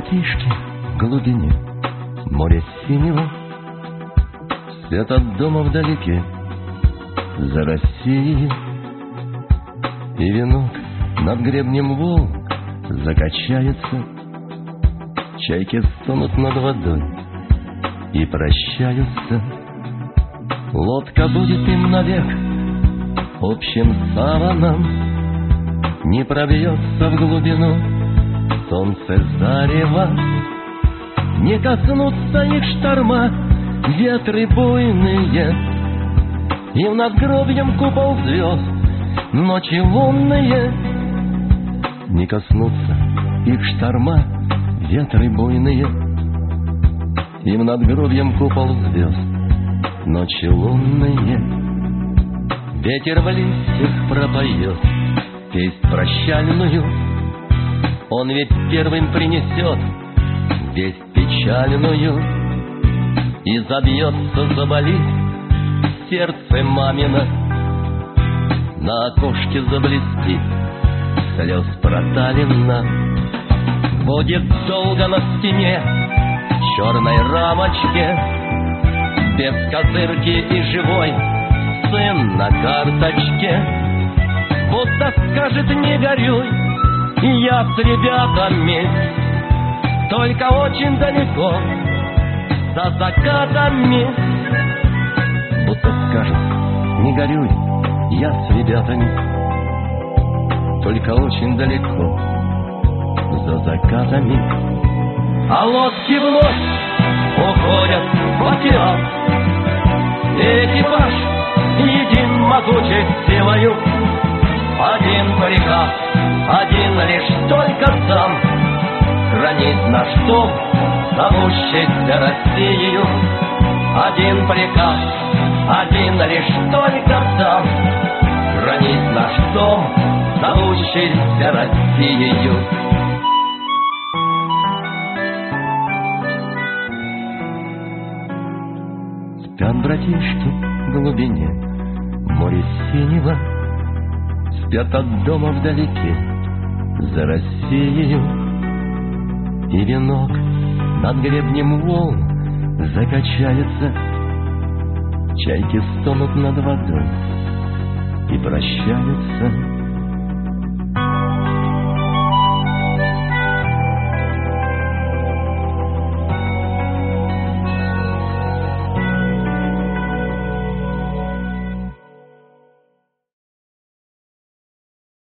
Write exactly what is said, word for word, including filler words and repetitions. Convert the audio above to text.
братишки в глубине моря синего, свет от дома вдалеке за Россией, и венок над гребнем волн закачается, чайки стонут над водой и прощаются. Лодка будет им навек общим саваном, не пробьется в глубину солнце зарева, не коснутся их шторма ветры буйные, и в надгробьем купол звезд ночи лунные. Не коснутся их шторма ветры буйные, и в надгробьем купол звезд ночи лунные. Ветер в листьях пропоет песнь прощальную, он ведь первым принесет весть печальную, и забьется, заболит сердце мамино, на окошке заблестит слез проталина. Будет долго на стене черной рамочке без козырки и живой сын на карточке, будто скажет: не горюй, я с ребятами, только очень далеко за закатами. Будто скажет: не горюй, я с ребятами, только очень далеко за закатами. А лодки вновь уходят в океан, экипаж един могучей силою, один приказ, один лишь только сам хранить наш дом, зовущийся Россией. Один приказ, один лишь только сам хранить наш дом, зовущийся Россией. Спят братишки в глубине моря синего, спят от дома вдалеке за Россией, и венок над гребнем волн закачается, чайки стонут над водой и прощаются.